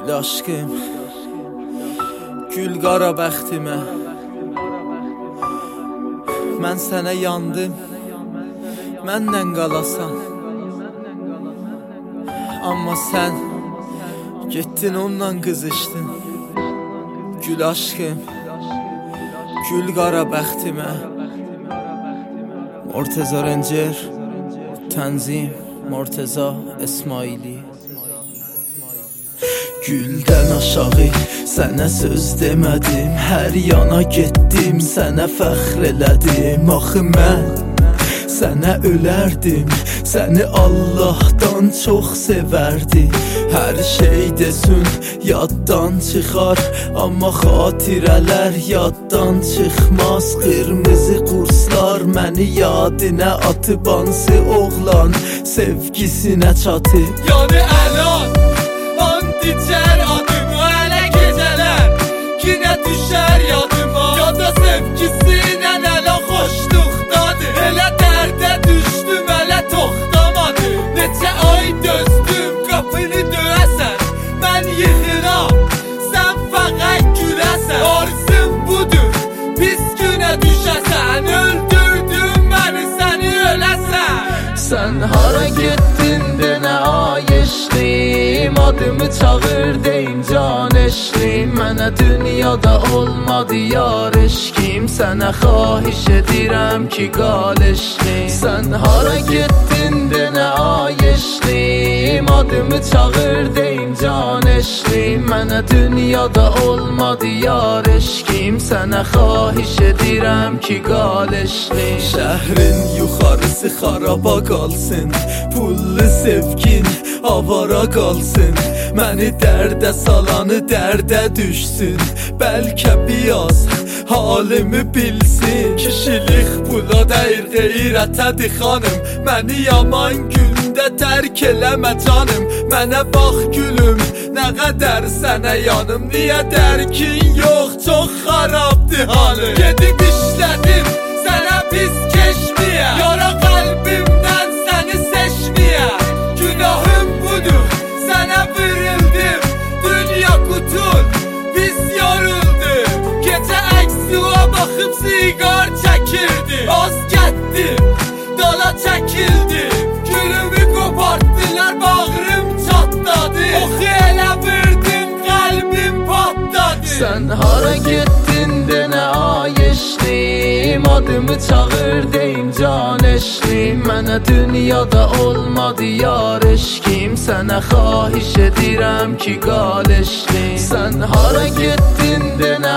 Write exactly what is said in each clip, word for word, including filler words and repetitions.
Gül aşkım, gül qara bəxtimə. Mən sənə yandım, məndən qalasan. Amma sən getdin ondan qızışdın. Gül aşkım, gül qara bəxtimə. Murteza Rencer, Tənzim Murteza İsmaili. Güldən aşağı sənə söz demədim, hər yana getdim, sənə fəxr elədim. Axı mən sənə ölərdim, səni Allahdan çox sevərdim. Hər şey desin yaddan çıxar, amma xatirələr yaddan çıxmaz. Qırmızı qurslar məni yadinə atıp hansı oğlan sevgisinə çatıb. Yani əlan Dicər adımı hələ gecələr Kinə düşər yadıma Ya da sevgisilə ələ xoşluqdadır. Elə dərdə düşdüm, ələ toxtamadı. Neçə ay dözdüm, qapını döyəsən Mən yıxıram, sən fəqət güləsən. Arzum budur, pis günə düşəsən. Öldürdün məni, səni öləsən. Sən hara getdin denə ayışlim, adımı çağır deyin can eşlim. Mənə dünyada olmadı yar eşkim, sənə xahiş edirəm ki qal eşlim. Sən hara getdin denə ayışlim, adımı çağır deyin can eşlim. Mənə dünyada olmadı yar eşkim, sənə xahiş edirəm ki qal eşlim. Şəhrin yuxarısı xaraba qalsın, pullu sevgin avara qalsın. Məni dərdə salanı dərdə düşsün, bəlkə biraz halimi bilsin. Kişilik pula dəyir qeyrətədir xanım, məni yaman gündə tərk eləmə canım. Mənə bax gülüm, nə qədər sənə yanım. Niyə dərkin yox, çox xarabdır halım. Gedib işlədim, sənə pis keşmiyə. Yara qəlbimdən səni seçmiyə. Günahım budur, sənə vırıldım. Dünya qutun, pis yoruldu. Gecə əksiyə baxıb siqar çəkirdim. Az getdim, dala çəkildim. Gülümü qopartdılar, bağrım çatladı. Oxu elə vurdun, qəlbim patladı. Sən hara getdin denə ayışlim, adımı çağır deyin can eşlim. Mənə dünyada olmadı yar eşkim, sənə xahiş edirəm ki qal eşlim. Sən hara getdin denə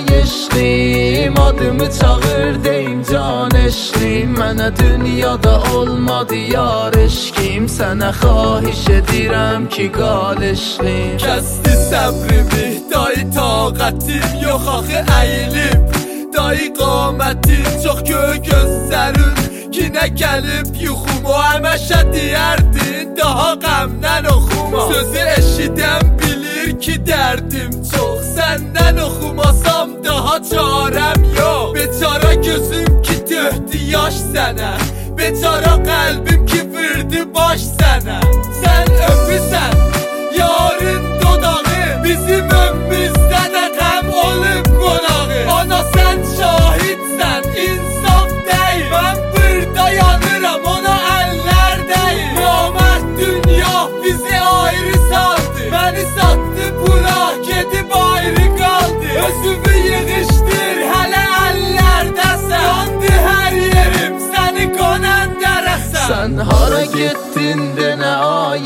ayışlim, adımı çağır deyin can eşlim. Mənə dünyada olmadı yar eşkim, sənə xahiş edirəm ki qal eşlim. Kəsdi səbrimi, dayı taqətim yox axı əyilib. Dayı qamətin çox göy gözlərin, kinə gəlib yuxumu həməşə deyərdin. Daha qəmdən oxuma, sözü eşidən bilir ki dərdim çox. Səndən oxumasam daha çarəm yox. Beçara gözüm ki töhdü yaş sənə, beçara qəlbim ki vırdı baş sənə. Sən öpüsən yarın dodağı, bizim ömrümüzdə də qəm olub qonağı. Ana sən şahidsən, insaf deyil. Mən burada yanıram, ona əllər deyil. Namərd dünya bizi ayrı saldı. Məni satdı pula, gedib ayrı qaldı. Özümü yığışdır, hələ əllərdəsən. Yandı hər yerim, səni qonan dərəsən. Sən hara getdin denə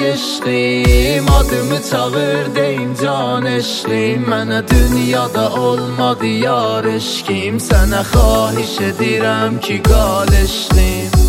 ayışlim, adımı çağır deyin can eşlim. Mənə dünyada olmadı yar eşkim, sənə xahiş edirəm ki qal eşlim.